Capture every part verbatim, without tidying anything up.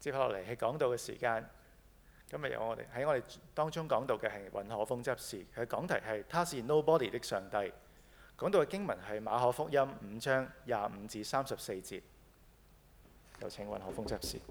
接下嚟係講道嘅時間。今日有我哋喺我哋當中講道嘅係尹可峰執事，佢講題係他是 Nobody 的上帝。講道嘅經文係馬可福音五章廿五至三十四節。有請尹可峰執事。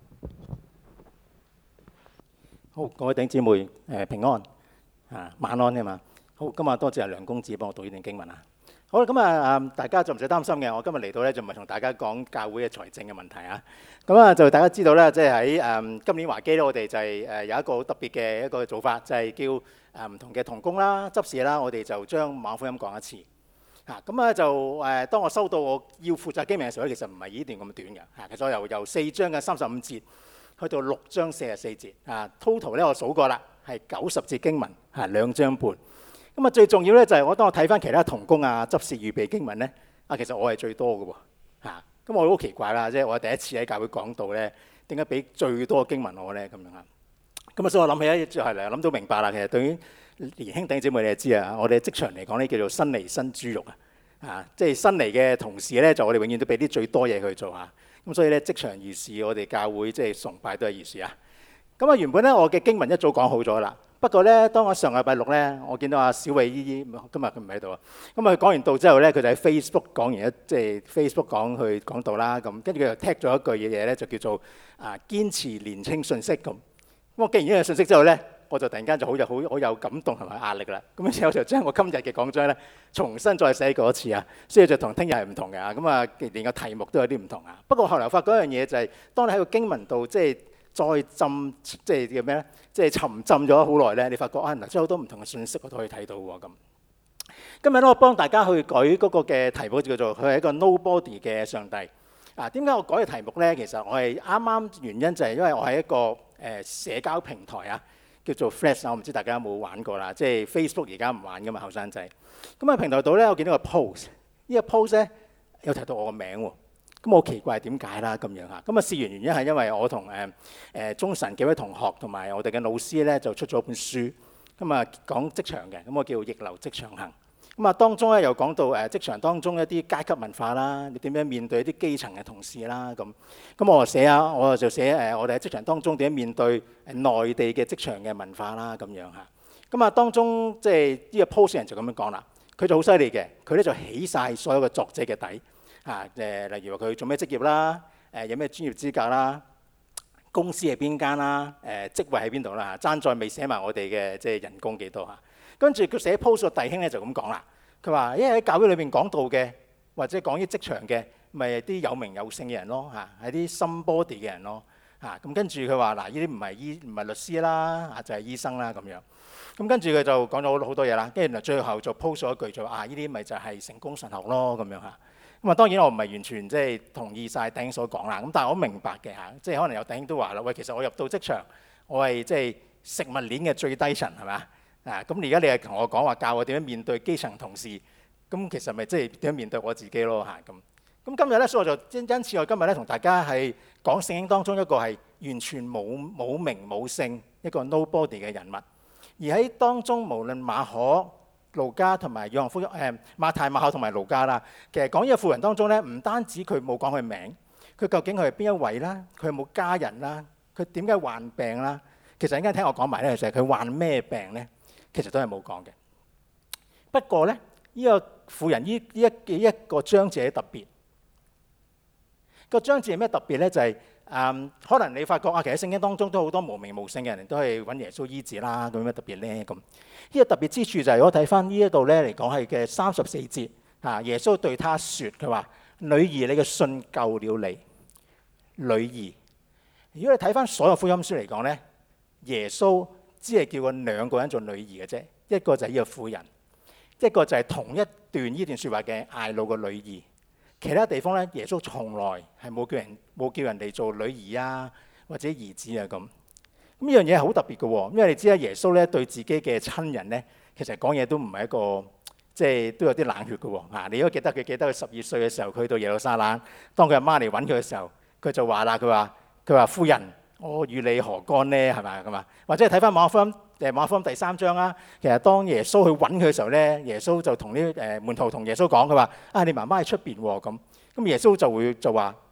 好，各位弟兄姊妹，誒平安啊，晚安啊嘛。好，今日多謝梁公子幫我讀呢段經文啊。好啦，咁啊，大家就唔使擔心嘅。我今日嚟到咧，就唔係同大家講教會嘅財政嘅問題啊。咁啊，就大家知道咧，即係喺誒今年華基咧，我哋就係誒有一個好特別嘅一個做法，就係叫誒唔同嘅同工啦、執事啦，我哋就將馬可福音講一次。嚇，咁啊就誒，當我收到我要負責經文嘅時候咧，其實唔係呢段咁短嘅嚇。其實我由由四章嘅三十五節去到六章四十四節啊 ，total 咧我數過啦，係九十節經文嚇，兩章半。咁啊，最重要咧就係我當我睇翻其他同工啊、執事預備經文咧，啊，其實我係最多嘅喎嚇。咁我好奇怪啦，即係我第一次喺教會講道咧，點解俾最多經文我咧咁樣啊？咁啊，所以我諗起咧就係嚟諗到明白啦。其實對於年輕弟兄姊妹你就知啊，我哋職場嚟講咧叫做新嚟新豬肉啊，啊，即係新嚟嘅同事咧，就我哋永遠都俾啲最多嘢佢做嚇。咁所以咧職場如是，我哋教會即係崇拜都係如是啊。咁啊，原本咧我嘅經文一早講好咗啦。不過咧，當我上禮拜六咧，我見到阿小慧姨姨，今日佢唔喺度啊。咁啊，佢講完道之後咧，佢就喺 Facebook 講完一即係 Facebook 講去講道啦。咁跟住佢又踢咗一句嘢咧，就叫做啊堅持年青信息咁。咁我記完呢個信息之後咧，我就突然間就好有好好有感動同埋壓力啦。咁之後就將我今日嘅講章咧重新再寫過一次啊。所以就同聽日係唔同嘅啊。咁啊，連個題目都有啲唔同啊。不過後來發覺一樣嘢就係，當你喺個經文度即係再浸即係叫咩咧？即係沉浸咗好耐咧，你發覺啊，嗱，即係好多唔同嘅信息我都可以睇到喎咁。今日咧，我幫大家去舉嗰個嘅題目叫做佢係一個 Nobody 嘅上帝。啊，點解我改嘅題目咧？其實我係啱啱原因就係因為我係一個誒、呃、社交平台啊，叫做 Threads，我唔知大家有冇玩過啦。即係 Facebook 而家唔玩噶嘛，後生仔。咁啊，平台度咧，我見到個 post，呢個 post 咧有提到我個名喎。咁我奇怪點解啦咁樣嚇，咁啊事緣原因係因為我同誒誒中神幾位同學同埋我哋嘅老師咧就出咗本書，咁啊講職場嘅，咁我叫逆流職場行。咁啊當中咧又講到誒職場當中一啲階級文化啦，你點樣面對一啲基層嘅同事啦咁。咁我寫啊，我就寫誒我哋喺職場當中點樣面對誒內地嘅職場嘅文化啦咁樣嚇。咁啊當中即係呢個 post 人就咁樣講啦，佢就好犀利嘅，佢咧就起晒所有嘅作者嘅底。啊誒，例如話佢做咩職業啦，誒有咩專業資格啦，公司係邊間啦，誒職位喺邊度啦嚇，爭在未寫埋我哋嘅即係人工幾多嚇。跟住佢寫 post 個弟兄咧就咁講啦，佢話因為喺教會裏邊講道嘅，或者講啲職場嘅，咪啲有名有姓嘅人咯嚇，係啲 somebody 嘅人咯嚇。咁跟住佢話嗱，呢啲唔係醫唔係律師啦，啊就係醫生啦咁樣。咁跟住佢就講咗好多嘢啦，跟住嗱最後就 post 咗一句就話啊，呢啲咪就係成功神學咯咁樣嚇。咁啊，當然我唔係完全即係同意晒弟兄所講啦。咁但係我明白嘅嚇，即係可能有弟兄都話啦，喂，其實我入到職場，我係即係食物鏈嘅最低層係嘛？啊，咁而家你係同我講話教我點樣面對基層同事，咁其實咪即係點樣面對我自己咯嚇咁。咁今日咧，所以我就因因此我今日咧同大家係講聖經當中一個係完全冇冇名冇姓一個 nobody 嘅人物，而喺當中無論馬可、路加同埋約翰福音誒馬太、馬可同埋路加啦，其實講呢個婦人當中咧，唔單止佢冇講佢名，佢究竟佢係邊一位啦？佢有冇家人啦？佢點解患病啦？其實陣間聽我講埋咧，其實佢患咩病咧？其實都係冇講嘅。不過咧，呢個婦人呢呢一嘅一個章節特別，個章節係咩特別咧？就係誒，可能你發覺啊，其實聖經當中都好多無名無姓嘅人都係揾耶穌醫治啦，咁有咩特別咧？咁呢個特別之處就係我睇翻呢一度咧嚟講係嘅三十四節啊，耶穌對他説：佢話女兒，你嘅信救了你。女兒，如果你睇翻所有福音書嚟講咧，耶穌只係叫過兩個人做女兒嘅啫，一個就係呢個婦人，一個就係同一段呢段説話嘅睚魯嘅女兒。其他地方咧，耶穌從來係冇叫人冇叫人哋做女兒啊，或者兒子啊咁。咁呢樣嘢係好特別嘅喎，因為你知啦，耶穌咧對自己嘅親人咧，其實講嘢都唔係一個即係都有啲冷血嘅喎。啊，你都記得佢記得佢十二歲嘅時候，佢去到耶路撒冷，當佢阿媽嚟揾佢嘅時候，佢就話啦，佢話佢話夫人，我與你何干呢？係咪咁啊？或者係睇翻馬可福音誒馬可福音第三章啊，其實當耶穌去揾佢嘅時候咧，耶穌就同呢誒門徒同耶穌講，佢話啊，你媽媽喺出邊喎咁。咁耶穌就會就話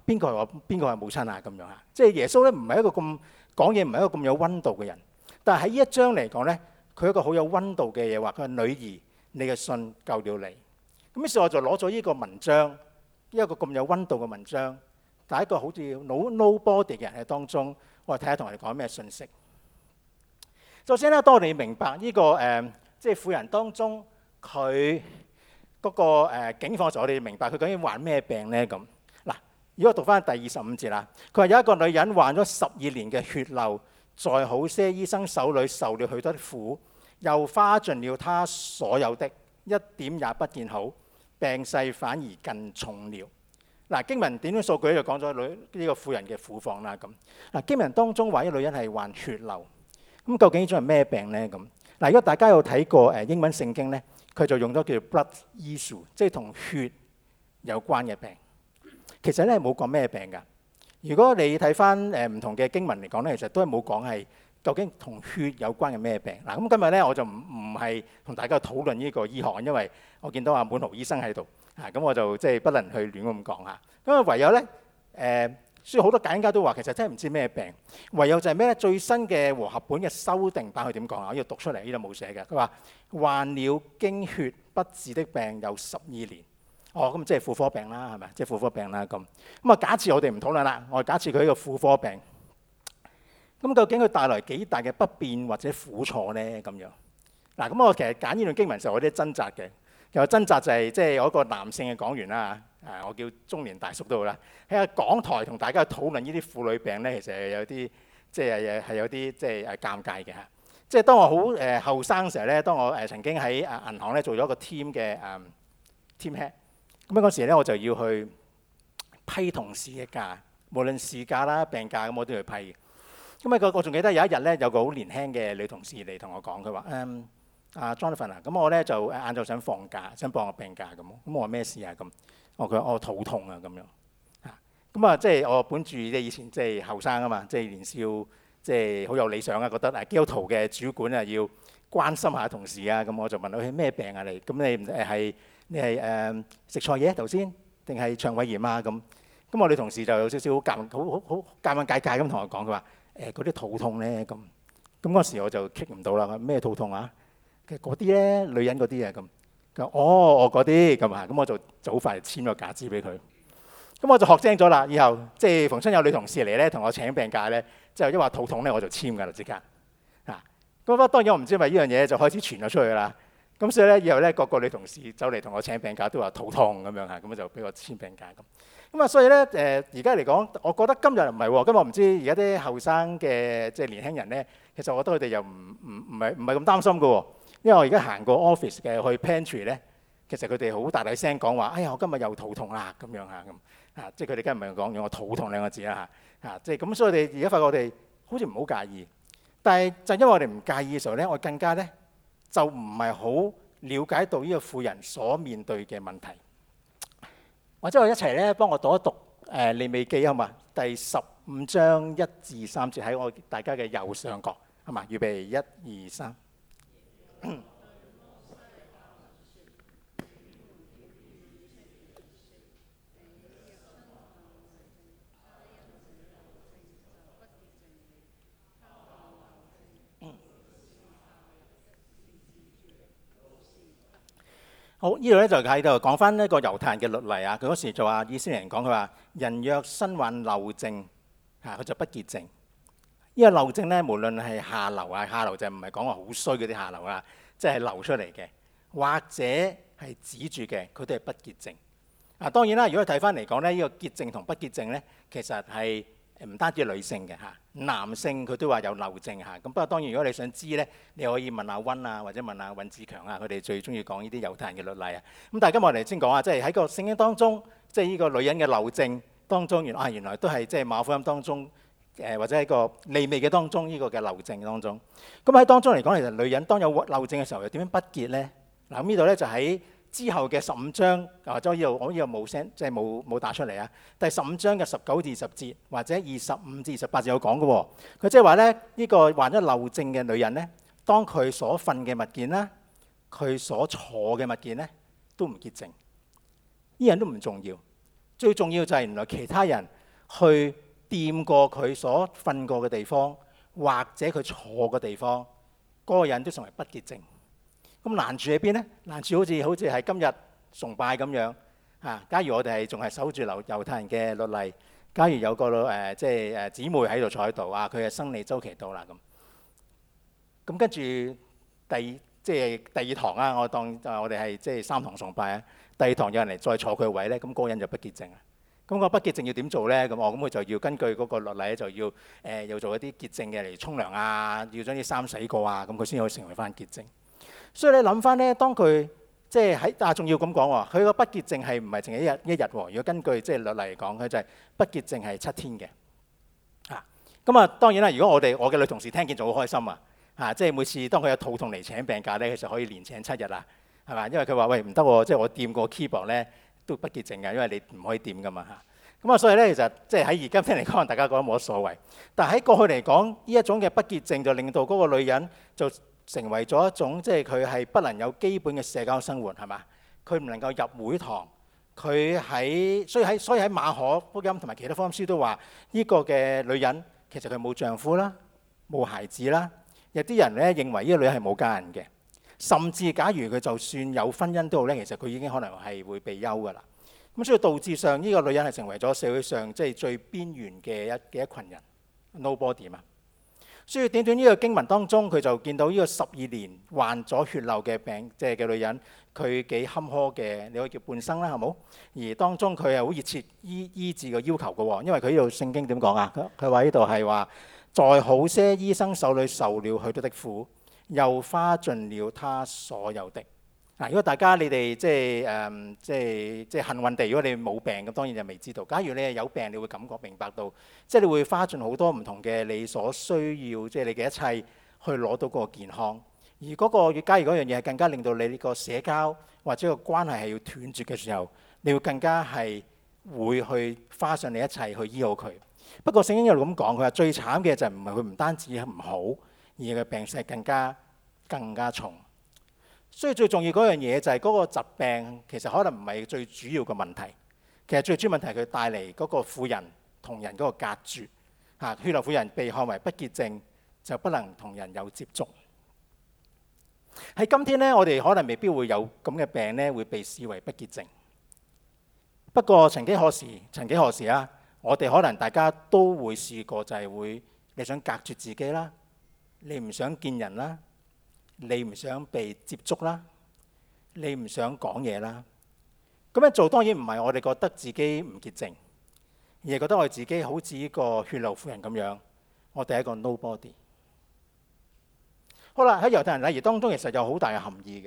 邊個係我邊個係母親啊咁樣嚇。即係耶穌咧唔係一個咁講嘢唔係一個咁有温度嘅人，但係喺呢一章嚟講咧，佢一個好有温度嘅嘢話：佢話女兒，你嘅信救了你。咁於是我就攞咗呢個文章，一個咁有温度嘅文章，但係一個好似 no nobody 嘅人喺當中，我哋睇下同我哋講咩信息。首先咧，當我哋明白呢、這個誒、呃，即係婦人當中佢嗰、那個誒、呃、境況嘅時候，我哋明白佢究竟患咩病咧咁。嗱，如果我讀翻第二十五節啦，佢話有一個女人患咗十二年嘅血漏，在好些醫生手裏受了許多的苦，又花盡了他所有的，一點也不見好，病勢反而更重了。嗱，經文點樣數據咧就講咗女呢個婦人嘅苦況啦咁。嗱，經文當中話呢個女人係患血漏，咁究竟呢種係咩病咧咁？嗱，如果大家有睇過誒英文聖經咧，佢就用咗叫做 blood issue，即係同血有關嘅病。其實咧冇講咩病㗎。如果你睇翻誒唔同嘅經文嚟講咧，其實都係冇講係究竟同血有關嘅咩病。嗱，咁今日咧我就唔唔係同大家討論呢個醫學，因為我見到阿滿豪醫生喺度，啊咁我就即係不能去亂咁講嚇。咁啊唯有咧誒、呃，所以好多解經家都話其實真係唔知咩病。唯有就係咩咧？最新嘅和合本嘅修訂版佢點講啊？我要讀出嚟，呢度冇寫嘅。佢話患了經血不治的病有十二年。哦，咁即係婦科病啦，係咪？即係婦科病啦咁。咁啊，假設我哋唔討論啦，我假設佢係一個婦科病，咁究竟佢帶來幾大嘅不便或者苦楚咧？咁樣嗱，咁我其實揀呢段經文時候，我有啲掙扎嘅。其實掙扎就係即係有一個男性嘅講員啦，誒，我叫中年大叔都好啦，喺個講台同大家討論呢啲婦女病咧，其實係有啲即係係有啲即係誒尷尬嘅嚇。即係當我好誒後生時候咧，當我誒曾經喺誒銀行咧做咗一個 team 嘅誒 team head。咁嗰時咧，我就要去批同事嘅假，無論事假啦、病假咁，我都要去批。咁啊，我仲記得有一日咧，有個好年輕嘅女同事嚟同我講，佢話：誒，阿 Jonathan 啊，咁我咧就晏晝想放假，想放個病假咁。咁我話咩事啊？咁我佢話我肚痛啊咁樣。嚇，咁啊，即係我本住即係以前即係後生啊嘛，即係年少，即係好有理想啊，覺得誒基督徒嘅主管啊要關心下同事啊。咁我就問佢咩病啊你？咁你誒係？你係誒食錯嘢頭先，定係腸胃炎啊咁？咁我哋同事就有少少好尷好好好尷尷尬尬咁同我講，佢話誒嗰啲肚痛咧咁。咁嗰時我就棘唔到啦，咩肚痛啊？其實嗰啲咧女人嗰啲啊咁。佢話哦，我嗰啲咁啊，咁我就就好快簽咗假紙俾佢。咁我就學精咗啦，以後即係逢親有女同事嚟咧，同我請病假咧，之後一話肚痛咧，我就簽㗎啦，即刻啊。咁不過當然我唔知係咪呢樣嘢就開始傳咗出去啦。咁所以咧，以後咧，個個女同事走嚟同我請病假都話肚痛咁樣嚇，咁就俾我簽病假咁。咁啊，所以咧誒，而家嚟講，我覺得今日唔係喎。今日唔知而家啲後生嘅即係年輕人咧，其實我覺得佢哋又唔唔唔係唔係咁擔心㗎喎。因為我而家行過 office 嘅去 pantry 咧，其實佢哋好大大聲講話：哎呀，我今日又肚痛啦咁樣嚇咁嚇，即係佢哋梗係唔係講用我肚痛兩個字啦嚇嚇，即係咁。所以我哋而家發覺我哋好似唔好介意，但係就因為我哋唔介意嘅時候咧，我更加咧。就唔係好了解到呢個婦人所面對嘅問題，或者我一齊咧幫我讀一讀誒利未記好嘛？第十五章一至三節喺我大家嘅右上角，係嘛？預備一二三。好，呢度咧就喺度講翻一個猶太人嘅律例啊。佢嗰時就話以色列人講，佢話人若身患漏症，嚇佢就不潔淨。呢個漏症咧，無論係下流啊，下流就唔係講話好衰嗰啲下流啊，即係流出嚟嘅，或者係止住嘅，佢都係不潔淨。啊，當然啦，如果睇翻嚟講咧，呢個潔淨同不潔淨咧，其實係唔單止女性嘅嚇，男性佢都話有漏症嚇。咁不過當然，如果你想知咧，你可以問下温啊，或者問下尹志強啊，佢哋最中意講呢啲猶太人嘅律例啊。咁但係今日我哋先講啊，即係喺個聖經當中，即係呢個女人嘅漏症當中，原啊原來都係即係馬可福音當中誒，或者喺個利未嘅當中呢個嘅漏症當中。咁喺當中嚟講，其實女人當有漏症嘅時候，又點樣不潔咧？嗱，咁呢度咧就喺之後嘅十五章，或者呢度我呢度冇聲，即係冇冇打出嚟啊。第十五章嘅十九至二十節，或者二十五至二十八節有講嘅喎。佢即係話咧，呢個患咗漏症嘅女人咧，當佢所瞓嘅物件啦，佢所坐嘅物件咧，都唔潔淨。呢樣都唔重要， 最重要就係原來其他人去掂過佢所瞓過嘅地方，或者佢坐嘅地方，嗰、那個人都成為不潔淨。咁難處喺邊呢？難處好似好似係今日崇拜咁樣啊！假如我哋係仲係守住猶猶太人嘅律例，假如有個誒、呃、即係誒姊妹喺度坐喺度啊，佢嘅生理週期到啦咁。咁跟住第即係第二堂啊，我當我哋係即係三堂崇拜啊。第二堂有人嚟再坐佢位咧，咁、那、嗰個人就不潔淨啊。咁、那個不潔淨要點做咧？咁我咁佢就要根據嗰個律例就要誒、呃、要做一啲潔淨嘅嚟沖涼啊，要將啲衫洗過啊，咁佢先可以成為翻潔淨。所以你諗翻咧，當佢即係喺啊，仲要咁講喎，佢個不潔淨係唔係淨係一日一日喎？如果根據即係律例嚟講，佢就係不潔淨係七天嘅。啊，咁啊當然啦，如果我哋我嘅女同事聽見就好開心啊！啊，即係每次當佢有肚痛嚟請病假咧，其實可以連請七日啦，係嘛？因為佢話喂唔得喎，即係我掂個 keyboard 咧都不潔淨嘅，因為你唔可以掂噶嘛嚇。咁啊，所以咧其實即係喺而家聽嚟講，大家覺得冇乜所謂。但係喺過去嚟講，呢一種嘅不潔淨就令到嗰個女人就成為咗一種即係佢係不能有基本嘅社交生活，係嘛？佢唔能夠入會堂，佢喺所以喺所以喺馬可福音同埋其他福音書都話呢個嘅女人其實佢冇丈夫啦，冇孩子啦。有啲人咧認為呢個女人係冇家人嘅，甚至假如佢就算有婚姻都好咧，其實佢已經可能係會被休㗎啦。咁所以導致上呢個女人係成為咗社會上即係最邊緣嘅一嘅一群人 ，nobody 嘛。所以短短呢個經文當中，佢就見到呢個十二年患咗血漏嘅病即係嘅女人，佢幾坎坷嘅，你可以叫半生啦，係冇？而當中佢係好熱切醫醫治嘅要求嘅喎，因為佢呢度聖經點講啊？佢話呢度係話。在好些醫生手裏受了許多的苦，又花盡了他所有的。嗱，如果大家你哋即係誒，即係即係幸運地，如果你冇病咁，當然就未知道。假如你係有病，你會感覺明白到，即係你會花盡好多唔同嘅你所需要，即係你嘅一切去攞到嗰個健康。而嗰個假如嗰樣嘢係更加令到你呢個社交或者個關係係要斷絕嘅時候，你會更加係會去花上你一切去醫好佢。不過聖經有咁講，佢話最慘嘅就唔係佢唔單止唔好，而係佢病勢更加更加重。所以最重要嗰樣嘢就係嗰個疾病其實可能唔係最主要嘅問題，其實最主要問題係佢帶嚟嗰個婦人同人嗰個隔絕嚇。血漏婦人被看為不潔淨，就不能同人有接觸。喺今天呢，我哋可能未必會有咁嘅病呢，會被視為不潔淨。不過曾幾何時，曾幾何時啊？我哋可能大家都會試過，就係會你想隔絕自己啦，你唔想見人啦，你唔想被接觸啦，你唔想講嘢啦。咁樣做當然唔係我哋覺得自己唔潔淨，而係覺得我哋自己好似呢個血漏婦人咁樣，我哋係一個 nobody。好啦，喺猶太人禮儀當中，其實有好大嘅含義嘅。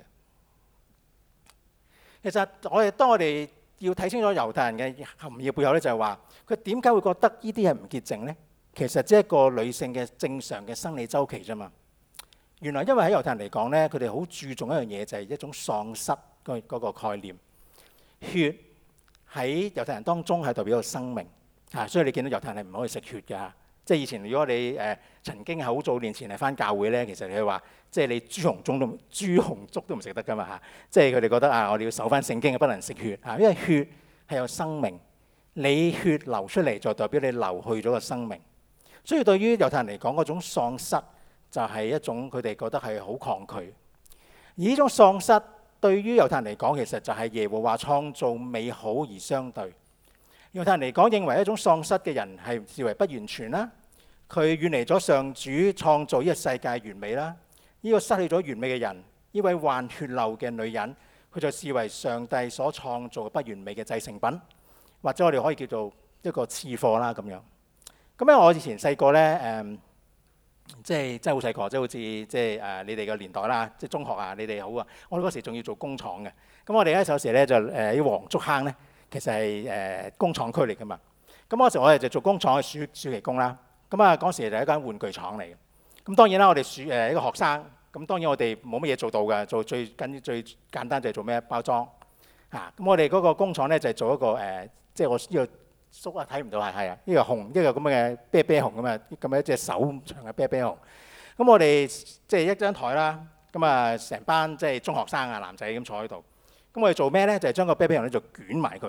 其實我哋當我哋要睇清楚猶太人嘅含義背後咧，就係話佢點解會覺得呢啲係唔潔淨呢？其實即係一個女性嘅正常嘅生理週期啫嘛。原來因為喺猶太人嚟講咧，佢哋好注重一樣嘢，就係一種喪失嗰嗰個概念。血喺猶太人當中係代表個生命啊，所以你見到猶太人係唔可以食血㗎。即係以前如果你誒、呃、曾經係好早年前係返教會咧，其實佢話即係你豬紅粥都豬紅粥都唔食得㗎嘛嚇。即係佢哋覺得啊，我哋要守返聖經，不能食血啊，因為血係有生命，你血流出嚟就代表你流去咗個生命。所以對於猶太人嚟講，嗰種喪失就係一種佢哋覺得係好抗拒。而呢種喪失對於猶太人嚟講，其實就係耶和華創造美好而相對。猶太人嚟講，認為一種喪失嘅人係視為不完全啦，佢遠離咗上主創造呢個世界完美啦。呢個失去咗完美嘅人，呢位患血漏嘅女人，佢就視為上帝所創造不完美嘅製成品，或者我哋可以叫做一個次貨啦咁樣。咁咧，我以前細個咧誒，即係真係好細個，即係好似即係誒你哋嘅年代啦，即係中學啊，你哋好啊。我哋嗰時仲要做工廠嘅，咁我哋咧有時咧就誒啲黃竹坑咧。其實係誒工廠區嚟㗎嘛，咁嗰時我哋就做工廠嘅暑暑期工啦。咁啊嗰時就係一間玩具廠嚟嘅。咁當然啦，我哋暑誒一個學生，咁當然我哋冇乜嘢做到㗎，做最緊最簡單就係做咩包裝嚇。咁我哋嗰個工廠咧就係做一個誒，即係我呢個叔啊睇唔到係係啊，呢個熊，呢個咁嘅啤啤熊咁啊，咁樣一隻手咁長嘅啤啤熊。咁我哋即係一張台啦，咁啊成班即係中學生啊男仔咁坐喺度。咁我哋做咩咧？就係將個啤啤熊咧就捲埋佢，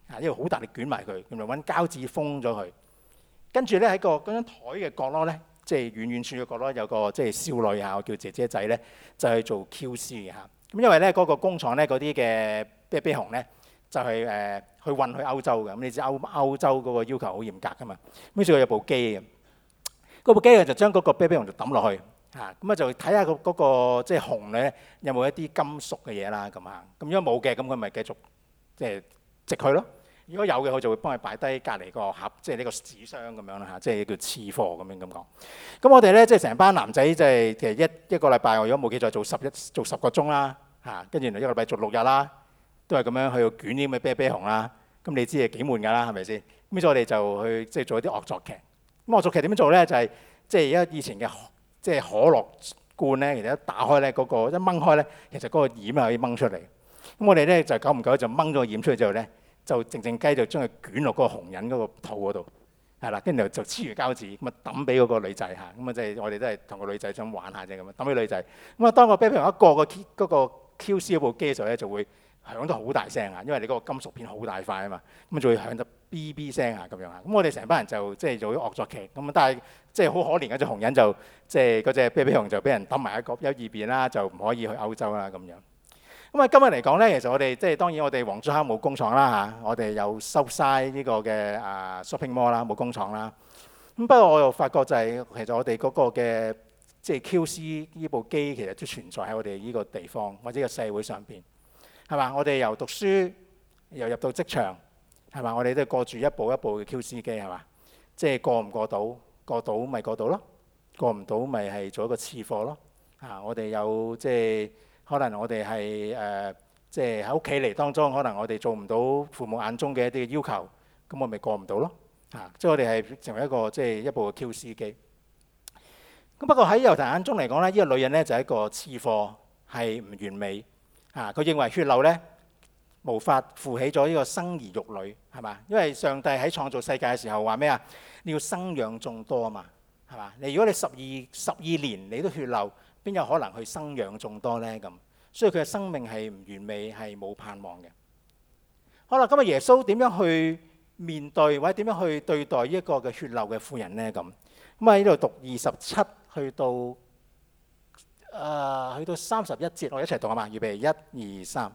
啊，因為好大力捲埋佢，咁就揾膠紙封咗佢。跟住咧喺個嗰張台嘅角落咧，即係遠遠處嘅角落有個即係少女嚇，我叫姐姐仔咧，就去做 Q C 嘅嚇。咁因為咧嗰個工廠咧嗰啲嘅啤啤熊咧，就係誒去運去歐洲嘅。咁你知歐歐洲嗰個要求好嚴格噶嘛。咁所以佢有部機嘅，嗰部機佢就將嗰個啤啤熊就抌落去嚇，咁啊就睇下個嗰個即係熊咧有冇一啲金屬嘅嘢啦咁啊。咁如果冇嘅，咁佢咪繼續即係直佢咯。如果有嘅，佢就會幫佢擺低隔離個盒，即係呢個紙箱咁樣啦嚇，即係叫次貨咁樣咁講。咁我哋咧即係成班男仔，即係其實一一個禮拜，我如果冇記錯，做十一做十個鐘啦嚇，跟住一個禮拜做六日啦，都係咁樣去到捲啲咁嘅啤啤熊啦。咁你知係幾悶㗎啦，係咪先？咁所以我哋就去即係做一啲惡作劇。咁惡作劇點樣做咧？就係即係而家以前嘅即係可樂罐咧，其實一打開咧嗰個一掹開咧，其實嗰個掩係可以掹出嚟。咁我哋咧就久唔久就掹咗個掩出去之後咧，就靜靜雞就將佢捲落嗰個熊人嗰個肚嗰度，係啦，跟住就黐住膠紙，咁啊抌俾嗰個女仔嚇，咁啊即係我哋都係同個女仔想玩下啫咁啊，抌俾女仔。咁啊當個啤啤熊一過個嗰個 Q C 嗰部機嘅時候咧，就會響得好大聲啊，因為你嗰個金屬片好大塊啊嘛，咁就會響得 B B 聲啊咁樣啊。咁我哋成班人就即係做咗惡作劇，咁啊但係即係好可憐嗰隻熊人就即係嗰隻啤啤熊就俾人抌埋一個一二邊啦，就唔可以去歐洲啦咁樣。咁啊，今日嚟講咧，其實我哋即係當然我哋黃竹坑冇工廠啦嚇，我哋有收晒呢個嘅啊 shopping mall 啦，冇工廠啦。咁不過我又發覺就係、是、其實我哋嗰個嘅即係 Q C 呢部機其實都存在喺我哋呢個地方或者個社會上邊，係嘛？我哋由讀書又入到職場，係嘛？我哋都係過住一步一步嘅 Q C 機係嘛？即係過唔過到，過到咪過到咯，過唔到咪係做一個次貨咯。啊，我哋有即係。可能我哋係誒，即係喺屋企嚟當中，可能我哋做唔到父母眼中嘅一啲要求，咁我咪過唔到咯。啊，即係我哋係成為一個即係一部 Q C 機。咁不過喺猶太眼中嚟講咧，呢、這個女人咧就係、是、一個次貨，係唔完美。啊，佢認為血流咧無法負起咗呢個生兒育女，係嘛？因為上帝喺創造世界嘅時候話咩啊？你要生養眾多啊嘛，係嘛？你如果你十二十二年你都血流，邊有可能去生養眾多呢？咁，所以佢嘅生命係唔完美，係冇盼望嘅。好啦，咁啊耶穌點樣去面對或者點樣去對待呢一個嘅血流嘅婦人呢？咁，咁喺呢度讀二十七去到誒、呃、去到三十一節，我哋一齊讀啊嘛，預備一二三。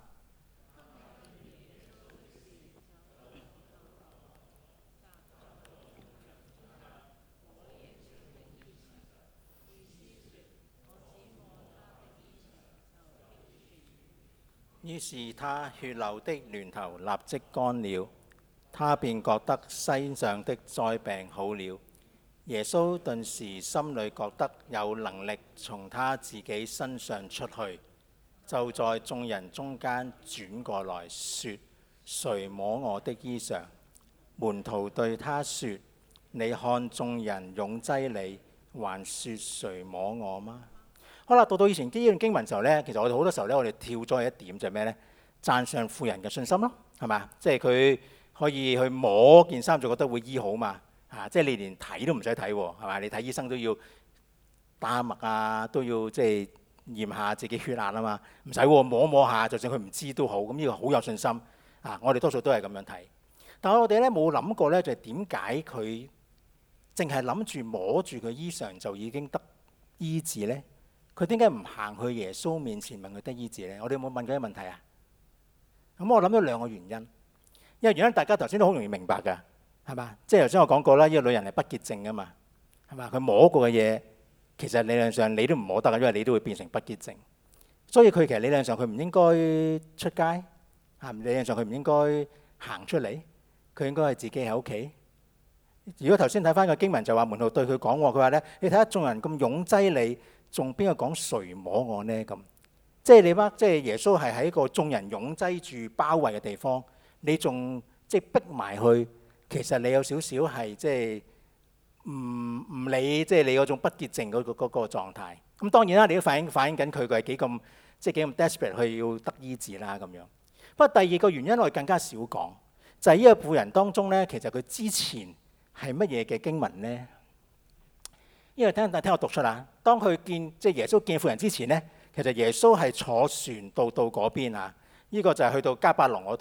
於是他血流的源頭立即乾了，他便覺得身上的災病好了。耶穌頓時心裏覺得有能力從他自己身上出去，就在眾人中間轉過來說：誰摸我的衣裳？門徒對他說：你看眾人擁擠你，還說誰摸我嗎？好啦，到到以前呢段經文嘅時候咧，其實我哋好多時候咧，我哋跳咗去一點就係咩咧？讚賞婦人嘅信心咯，係嘛？即係佢可以去摸件衫就覺得會醫好嘛？啊，即係你連睇都唔使睇喎，係嘛？你睇醫生都要打脈啊，都要即係驗下自己血壓啊嘛，唔使喎，摸摸下，就算佢唔知都好，咁呢個好有信心啊！我哋多數都係咁樣睇，但係我哋咧冇諗過咧，就係點解佢淨係諗住摸住佢衣裳就已經得醫治咧？佢點解唔行去耶穌面前問佢得醫治呢？我哋有冇問佢啲問題啊？咁我諗咗兩個原因，因為原因大家頭先都好容易明白㗎，係嘛？即係頭先我講過啦，呢、這個女人係不潔淨㗎嘛，係嘛？佢摸過嘅嘢，其實理論上你都唔摸得㗎，因為你都會變成不潔淨。所以佢其實理論上佢唔應該出街，嚇，理論上佢唔應該行出嚟，佢應該係自己喺屋企。如果頭先睇翻個經文就話門徒對佢講喎，佢話咧：你睇下眾人咁擁擠你。仲邊個講誰摸我呢？咁即係你話，即係耶穌係喺一個眾人擁擠住包圍嘅地方，你仲即係逼埋去，其實你有少少係即係唔唔理即係你嗰種不潔淨嗰個嗰個狀態。咁當然啦，你都反映反映緊佢佢係幾咁即係幾咁 desperate 去要得醫治啦咁樣。不過第二個原因我哋更加少講，就係呢個婦人當中咧，其實佢之前係乜嘢嘅經文咧？因為聽聽我讀出啦，當佢見即係耶穌見婦人之前咧，其實耶穌係坐船到到嗰邊啊。呢個就係去到迦百農嗰度啊。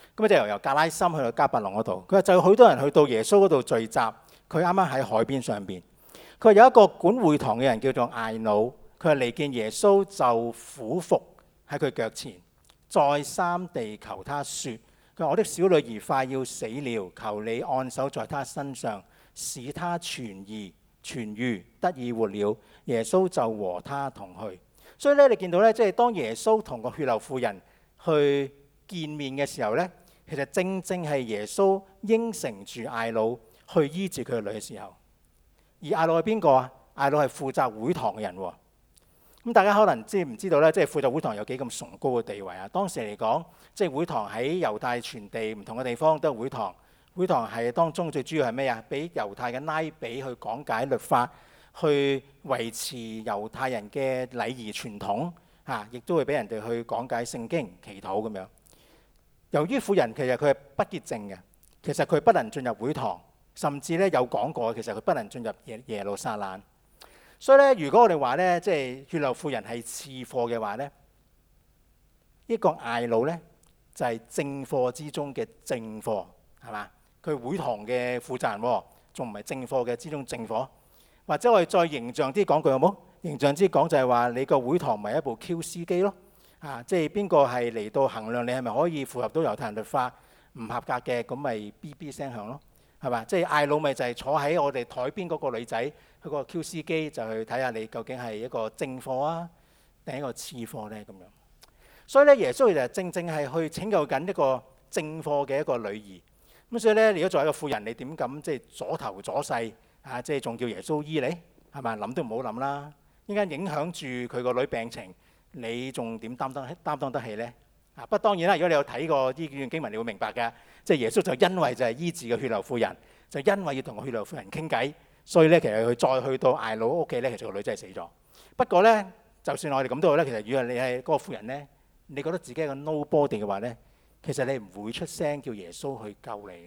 咁就由由格拉森去到迦百農嗰度。佢話就有好多人去到耶穌嗰度聚集。佢啱啱喺海邊上邊。佢話有一個管會堂嘅人叫做艾魯，佢話嚟見耶穌就俯伏喺佢腳前，再三地求他說：佢話我的小女兒快要死了，求你按手在她身上，使她痊癒、痊癒，得以活了。耶穌就和他同去。所以咧，你見到咧，即係當耶穌同個血流婦人去見面嘅時候咧，其實正正係耶穌應承住艾魯去醫治佢嘅女嘅時候。而艾魯係邊個啊？艾魯係負責會堂嘅人喎。咁大家可能知唔知道咧？即係負責會堂有幾咁崇高嘅地位啊？當時嚟講，即係會堂喺猶太全地唔同嘅地方都有會堂。會堂係當中最主要係咩啊？俾猶太嘅拉比去講解律法，去維持猶太人嘅禮儀傳統嚇，亦都會俾人哋去講解聖經、祈禱咁樣。由於婦人其實佢係不潔淨嘅，其實佢不能進入會堂。甚至咧有講過，其實佢不能進入耶耶路撒冷。所以咧，如果我哋話咧，即係血流婦人係次貨嘅話咧，呢個艾魯咧就係正貨之中嘅正貨，係嘛？佢會堂嘅負責人喎，仲唔係正貨嘅之中正貨？或者我哋再形象啲講句好冇？形象啲講就係話你個會堂咪一部 Q C 機咯，啊，即係邊個係嚟到衡量你係咪可以符合到猶太人律法，唔合格嘅咁咪 B B 聲響咯。係嘛？即係艾魯咪就係坐喺我哋台邊嗰個女仔，佢個 Q C 機就去睇下你究竟係一個正貨啊，定係一個次貨咧咁樣。所以咧，耶穌就正正係去拯救緊一個正貨嘅一個女兒。咁所以咧，如果作為一個婦人，你點敢即係左頭左勢啊？即係仲叫耶穌醫你係咪？諗都唔好諗啦！依家影響住佢個女病情，你仲點擔當擔當得起咧？啊！不過當然啦，如果你有睇過呢段經文，你會明白嘅。即係耶穌就因為就係醫治嘅血流婦人，就因為要同個血流婦人傾偈，所以咧其實佢再去到艾魯屋企咧，其實個女真係死咗。不過咧，就算我哋咁都好咧，其實如果你係嗰個婦人咧，你覺得自己係個 nobody 嘅話咧，其實你唔會出聲叫耶穌去救你。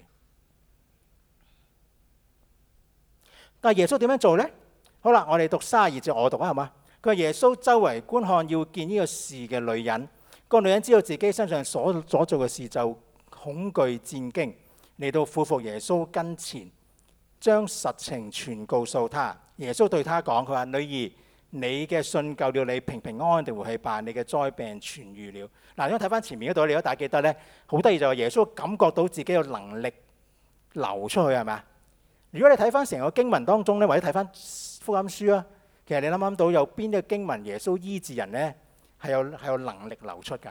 但係耶穌點樣做咧？好啦，我哋讀三十二節，我讀啊，係嘛？佢話耶穌周圍觀看要見呢個事嘅女人，個女人知道自己身上所所做嘅事就恐懼戰驚，嚟到俯伏耶穌跟前，將實情全告訴他。耶穌對他講：佢話女兒，你嘅信救了你，平平安安地回去吧，你嘅災病痊愈了。嗱，如果睇翻前面嗰度，你如果大家記得咧，好得意就係耶穌感覺到自己有能力流出去，係咪啊？如果你睇翻成個經文當中咧，或者睇翻福音書啊，其實你諗諗到有邊啲經文耶穌醫治人咧係有係有能力流出㗎？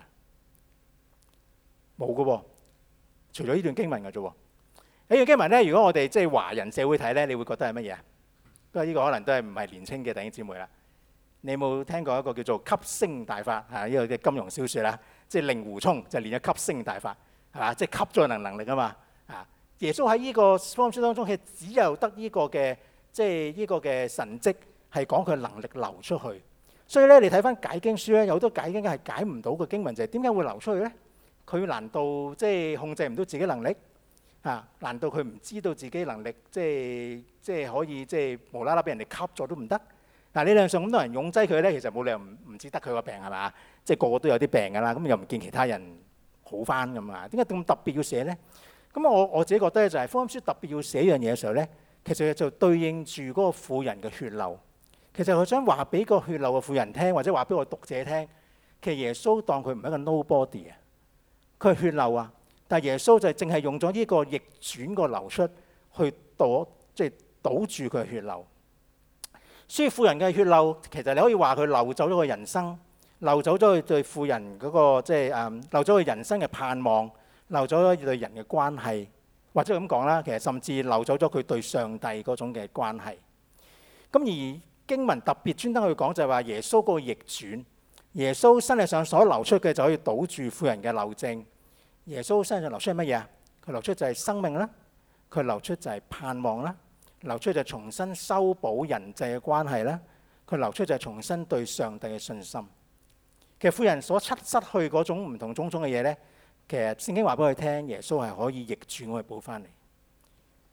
冇㗎喎。除咗呢段經文嘅啫喎，呢段經文咧，如果我哋即係華人社會睇咧，你會覺得係乜嘢啊？不過呢個可能都係唔係年青嘅弟兄姊妹啦。你有冇聽過一個叫做吸星大法啊？呢個嘅金庸小説啦，即係令狐沖就練咗吸星大法，係嘛？即係吸咗能能力啊嘛。啊，耶穌喺呢個福音書當中，係只有得呢個嘅即係呢個嘅神蹟係講佢能力流出去。所以咧，你睇翻解經書咧，有好多解經係解唔到嘅經文，就係點解會流出去咧？佢難道即係控制唔到自己能力啊？難道佢唔知道自己能力即係即係可以即係無啦啦俾人哋吸咗都唔得？嗱，理論上咁多人擁擠佢咧，其實冇理由唔唔知得佢個病係嘛？即係個個都有啲病㗎啦，咁又唔見其他人好翻咁啊？點解咁特別要寫咧？咁我我自己覺得就係福音書特別要寫一樣嘢嘅時候咧，其實就對應住嗰個婦人嘅血流。其實佢想話俾個血流嘅婦人聽，或者話俾我讀者聽，其實耶穌當佢唔係一個 nobody 啊。佢係血流啊，但係耶穌就係淨係用咗呢個逆轉個流出去堵，即係堵住佢嘅血流。所以婦人嘅血流，其實你可以話佢流走咗佢人生，流走咗佢對婦人嗰個即係誒，流咗佢人生嘅盼望，流走咗佢對人嘅關係，或者咁講啦，其實甚至流走咗佢對上帝嗰種嘅關係。咁而經文特別專登去講就係話耶穌嗰個逆轉。耶穌身體上所流出嘅就可以堵住婦人嘅漏症。耶穌身上流出係乜嘢啊？佢流出就係生命啦，佢流出就係盼望啦，流出就係重新修補人際嘅關係啦，佢流出就係重新對上帝嘅信心。其實婦人所失失去嗰種唔同種種嘅嘢呢，其實聖經話俾佢聽，耶穌係可以逆轉我哋補翻嚟。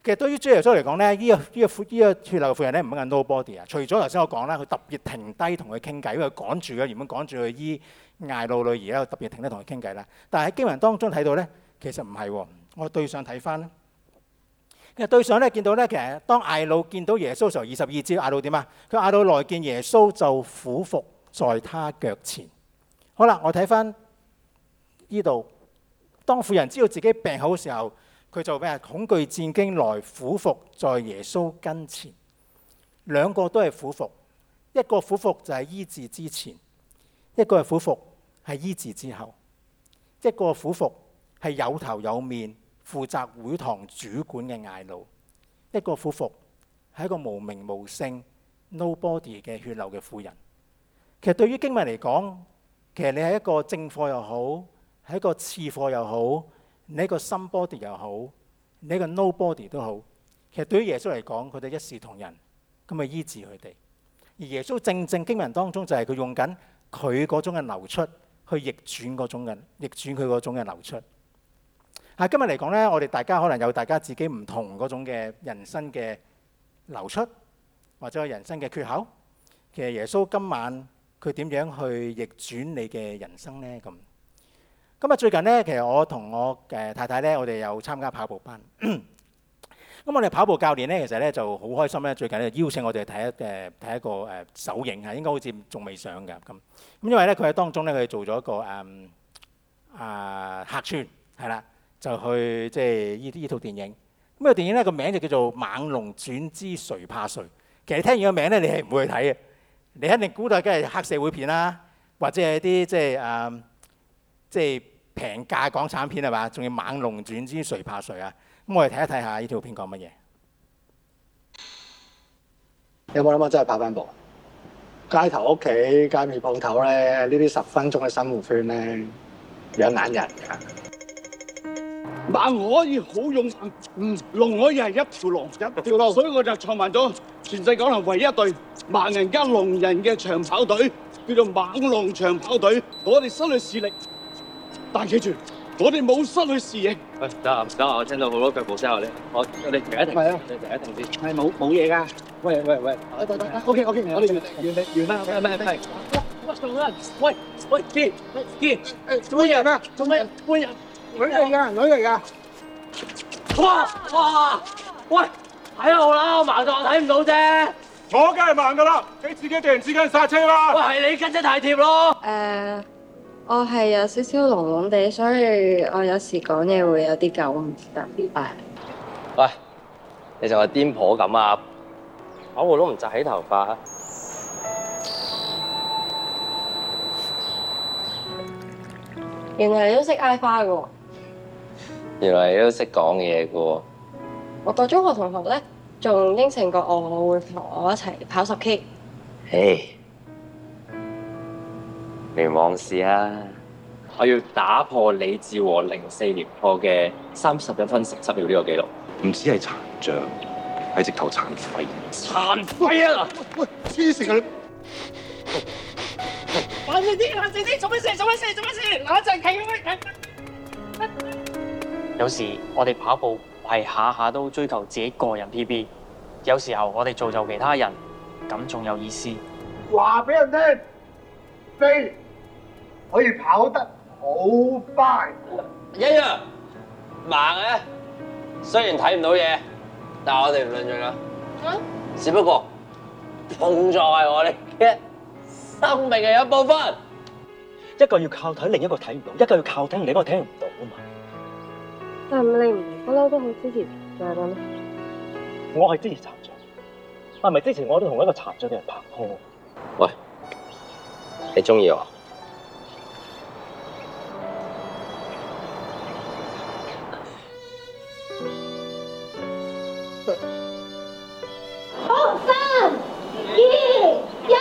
其實對於主耶穌嚟講咧，呢、這個呢、這個呢、這個血流嘅婦人咧唔係 nobody 啊。除咗頭先我講啦，佢特別停低同佢傾偈，因為趕住嘅原本趕住去醫睚魯女兒咧，特別停低同佢傾偈啦。但係喺經文當中睇到咧，其實唔係喎。我對上睇翻咧，其實對上咧見到咧，其實當睚魯見到耶穌嘅時候，二十二節睚魯點啊？佢睚魯來見耶穌就俯伏在他腳前。好啦，我睇翻呢度，當婦人知道自己病好嘅時候，佢就咩啊？恐懼戰驚來俯伏在耶穌跟前。兩個都係俯伏，一個俯伏就係醫治之前，一個係俯伏係醫治之後。一個俯伏係有頭有面負責會堂主管嘅睚魯，一個俯伏係一個無名無姓 nobody 嘅血流嘅婦人。其實對於經文嚟講，其實你係一個正貨又好，係一個次貨又好，你係一個 somebody 又好，你係一個 nobody 都好。其實對於耶穌嚟講，佢哋一視同仁，咁去醫治佢哋。而耶穌正正經文當中就係佢用緊佢嗰種嘅流出，去逆轉嗰種嘅逆轉佢嗰種嘅流出。啊，今日嚟講呢，我哋大家可能有大家自己唔同嗰種嘅人生嘅流出，或者有人生嘅缺口。其實耶穌今晚佢點樣去逆轉你嘅人生呢？咁咁啊，最近呢，其實我同我誒太太呢，我哋有參加跑步班。咁我哋跑步教練呢，其實呢就好開心呢。最近呢邀請我哋睇一誒睇一個誒首映嚇，應該好似仲未上㗎咁。咁因為呢，佢喺當中呢，佢做咗一個誒啊客串係啦，就去即係呢呢套電影。咁個電影呢個名就叫做《猛龍傳之誰怕誰》。其實你聽完個名呢，你係唔會去睇嘅。你肯定估到梗係黑社會片啦，或者係啲即係誒即係平價港產片係嘛？仲要《猛龍傳之誰怕誰》啊！咁我哋睇一睇下呢條片講乜嘢？ 有冇諗過真係跑翻步？街頭屋企、街尾鋪頭咧，呢啲十分鐘嘅生活圈咧，養眼人㗎。 猛可以好勇猛，嗯，龍可以係一條龍，一條龍，所以我就創辦咗全世界可能唯一一隊盲人加聾人嘅長跑隊，叫做猛龍長跑隊。我哋失去視力，但記住，我哋冇失去視野。 喂，得啊，得啊！我聽到好多腳步聲啊！你我我哋停一停， 係啊， 你停一停先。 係冇冇嘢㗎。喂喂喂，得得得 ，OK OK，我哋完完完啦， 唔係唔係，我做啦！喂喂，見見誒做乜嘢啊？做乜？ 搬人女嚟㗎，女嚟㗎。 哇哇！喂，睇路啦，我盲咗，我睇唔到啫。 我梗係慢㗎啦，你自己突然之間剎車啦。 喂，係你跟得太貼咯。 誒，我係有少少聾聾地，所以我有時講嘢會有啲九唔搭八。 喂，你就係癲婆咁啊！跑步都唔紮起頭髮。 原來你都識嗌花嘅喎。 原來你都識講嘢嘅喎。 我個中學同學咧，仲應承過我會同我一齊跑十 K。 唉，你妄試啊！我要打破李志和零四年破嘅三十一分十七秒呢個紀錄。 唔止係殘障，係直頭殘廢。 殘廢啊！ 喂，黐線啊！ 冷靜啲，冷靜啲，做乜事？做乜事？做乜事？冷靜，企開， 有時我哋跑步係下下都追求自己個人 P B， 有時候我哋造就其他人，咁仲有意思。 話俾人聽，飛可以跑得好快。 一樣盲嘅，雖然睇唔到嘢，但係我哋唔論盡啦。嗯，只不過碰撞係我哋嘅生命嘅一部分。 一個要靠睇，另一個睇唔到；一個要靠聽，另一個聽唔到啊嘛。 但係你唔不嬲都好支持殘障嘅咩？ 我係支持殘障，係咪之前我都同一個殘障嘅人拍拖？ 喂，你中意我？ 好，三、二、一。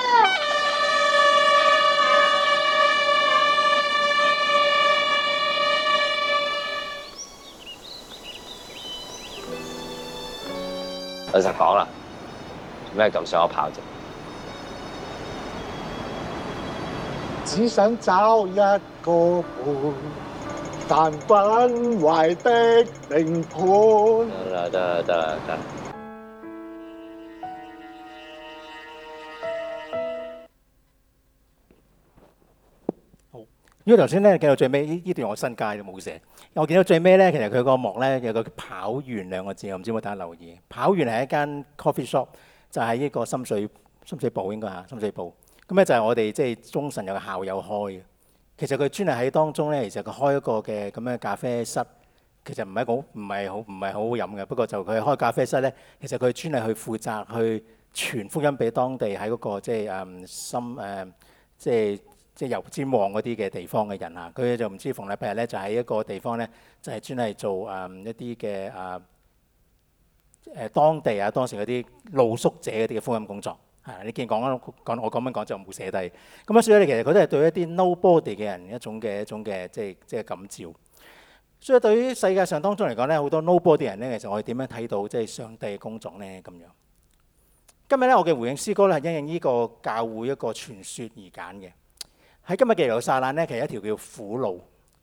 老實講啦，做咩咁想我跑啫？ 只想找一個伴， 但不壞的靈盤。 得啦得啦得啦得。 因為頭先咧見到最尾呢呢段我新界就冇寫，我見到最尾咧，其實佢個幕咧有個跑完兩個字，我唔知有冇大家留意。跑完係一間 coffee shop，就喺呢個深水深水埗應該嚇深水埗。咁咧就係我哋即係中神有個校友開嘅。其實佢專係喺當中咧，其實佢開一個嘅咁樣咖啡室，其實唔係好唔係好唔係好好飲嘅。不過就佢開咖啡室咧，其實佢專係去負責去傳福音俾當地喺嗰個即係誒深誒即係。即係油尖旺嗰啲嘅地方嘅人啊，佢就唔知逢禮拜日咧就喺一個地方咧，就係專係做誒、嗯、一啲嘅誒誒當地啊當時嗰啲露宿者嗰啲嘅福音工作係。你見講講我咁樣講就冇寫低。咁啊，所以咧其實佢都係對一啲 nobody 嘅人一種嘅一種嘅即係即係感召。所以對於世界上當中嚟講咧，好多 nobody 人咧，其實我哋點樣睇到即係上帝嘅工作咧咁樣？今日咧我嘅回應詩歌咧係因應呢個教會一個傳說而揀嘅。喺今日嘅耶路撒冷咧，其實一條叫苦路。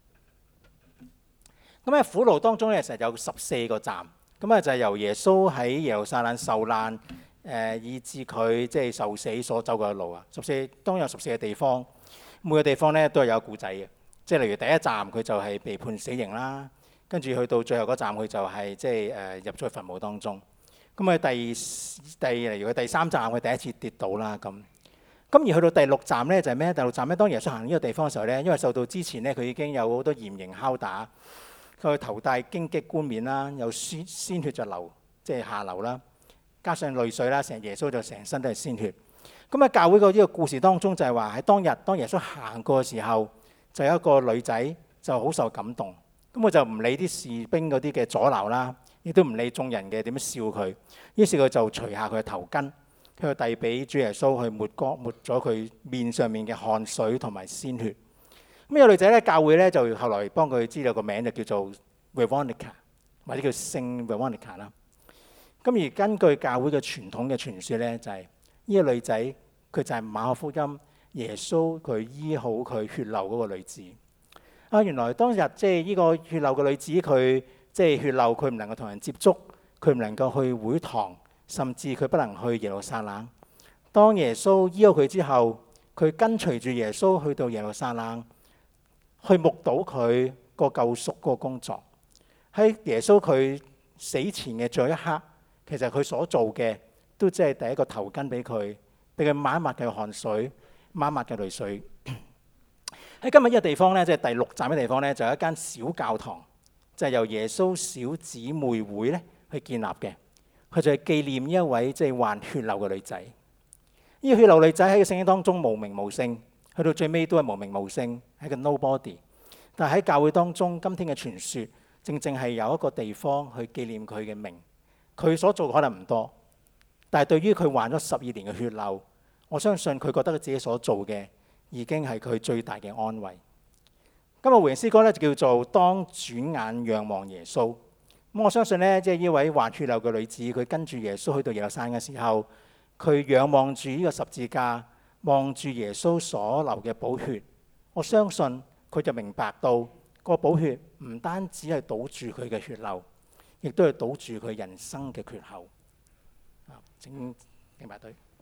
咁喺苦路當中咧，其實有十四個站。咁啊就係由耶穌喺耶路撒冷受難，誒、呃、以至佢即係受死所走嘅路啊。十四當有十四個地方，每個地方咧都係有故仔嘅。即係例如第一站佢就係被判死刑啦，跟住去到最後嗰站佢就係即係誒入咗墳墓當中。咁啊第第例如佢第三站佢第一次跌倒啦咁。咁而去到第六站咧就係咩？第六站咧，當耶穌行呢個地方嘅時候咧，因為受到之前咧佢已經有好多嚴刑拷打，佢頭戴荊棘冠冕啦，有鮮鮮血就流，即係下流啦，加上淚水啦，成耶穌就成身都係鮮血。咁喺教會個呢個故事當中就係話喺當日當耶穌行過嘅時候，就有一個女仔就好受感動，咁佢就唔理啲士兵嗰啲嘅阻撓啦，亦都唔理眾人嘅點樣笑佢，於是佢就除下佢嘅頭巾。佢就遞俾主耶穌去抹乾抹咗佢面上面嘅汗水同埋鮮血。咁有女仔咧，教會咧就後來幫佢知道個名就叫做 Veronica 或者叫聖 Veronica 啦。咁而根據教會嘅傳統嘅傳說咧，就係呢個女仔佢就係馬可福音耶穌佢醫好佢血漏嗰個女子。啊，原來當日即係呢個血漏嘅女子，佢即係血漏，佢唔能夠同人接觸，佢唔能夠去會堂。甚至佢不能去耶路撒冷。當耶穌醫好佢之後，佢跟隨住耶穌去到耶路撒冷，去目睹佢個救贖嗰個工作。喺耶穌佢死前嘅最後一刻，其實佢所做嘅都只係第一個頭巾俾佢，俾佢抹一抹嘅汗水，抹一抹嘅淚水。喺今日呢個地方呢，即係第六站嘅地方呢，就有一間小教堂，就係由耶穌小姊妹會咧去建立嘅。佢就係紀念呢一位即係患血漏嘅女仔。呢個血漏女仔喺個聖經當中無名無姓，去到最尾都係無名無姓，係個 nobody。但係喺教會當中，今天嘅傳說正正係有一個地方去紀念佢嘅名。佢所做可能唔多，但係對於佢患咗十二年嘅血漏，我相信佢覺得佢自己所做嘅已經係佢最大嘅安慰。今日回應詩歌咧就叫做當轉眼仰望耶穌。咁我相信呢，即係呢位患血漏嘅女子，佢跟住耶穌去到耶路撒冷嘅時候，佢仰望住呢個十字架，望住耶穌所流嘅寶血。我相信佢就明白到個寶血唔單止係堵住佢嘅血漏，亦都係堵住佢人生嘅缺口。啊，請敬拜隊。